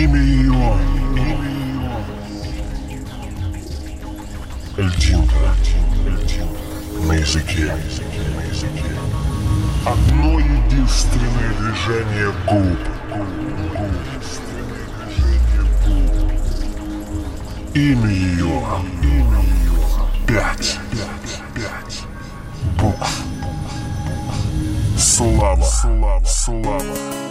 Имя ее льдинка на языке. Одно единственное движение губ. Имя ее 5 букв. Слава.